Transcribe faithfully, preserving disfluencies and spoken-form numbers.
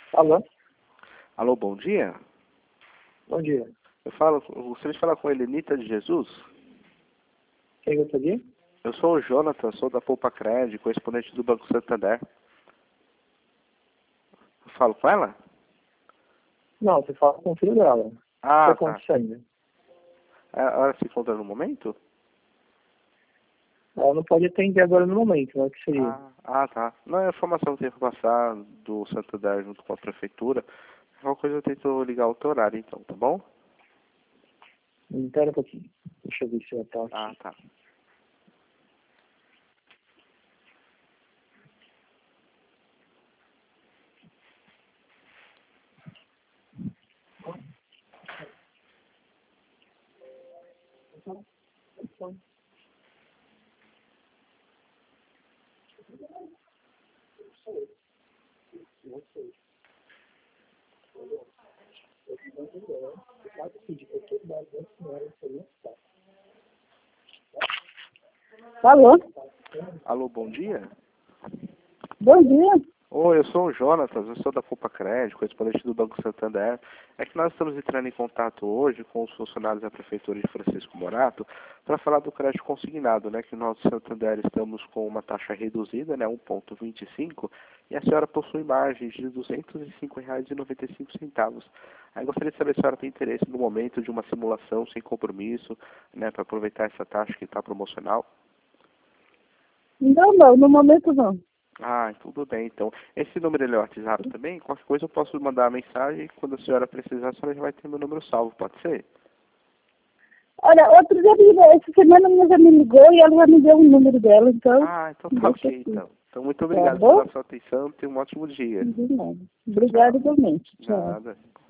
Alô? Alô, bom dia. Bom dia. Eu falo, gostaria de falar com a Helenita de Jesus. Quem gostaria? Eu sou o Jonathan, sou da Poupa Cred, correspondente do Banco Santander. Eu falo com ela? Não, você fala com o filho dela. O que Ah, está tá. acontecendo? É, Ela se encontra no momento? Ela não pode atender agora no momento, né? O que seria? Ah, ah, tá. Não, é a informação que tem que passar do Santander junto com a prefeitura. Qualquer coisa eu tento ligar outro horário, então, tá bom? Espera um pouquinho. Deixa eu ver se ela está Ah, aqui. tá. Alô? Alô, bom dia. Bom dia. Oi, eu sou o Jonatas, eu sou da Poupa Cred, correspondente do Banco Santander. É que nós estamos entrando em contato hoje com os funcionários da Prefeitura de Francisco Morato para falar do crédito consignado, né? Que nós do Santander estamos com uma taxa reduzida, né? um vírgula vinte e cinco, e a senhora possui margens de duzentos e cinco reais e noventa e cinco centavos. Aí gostaria de saber se a senhora tem interesse no momento de uma simulação sem compromisso, né? Para aproveitar essa taxa que está promocional. Não, não, no momento não. Ah, tudo bem, então. Esse número ele é o WhatsApp também? Qualquer coisa eu posso mandar a mensagem e quando a senhora precisar, a senhora já vai ter meu número salvo, pode ser? Olha, outro dia, me- essa semana a minha já me ligou e ela já me deu o número dela, então, Ah, então tá deixa ok, aqui. então. Então, muito Tá obrigado bom? pela sua atenção, tenha um ótimo dia. De nada. Tchau, Obrigada tchau. igualmente. Tchau. Nada.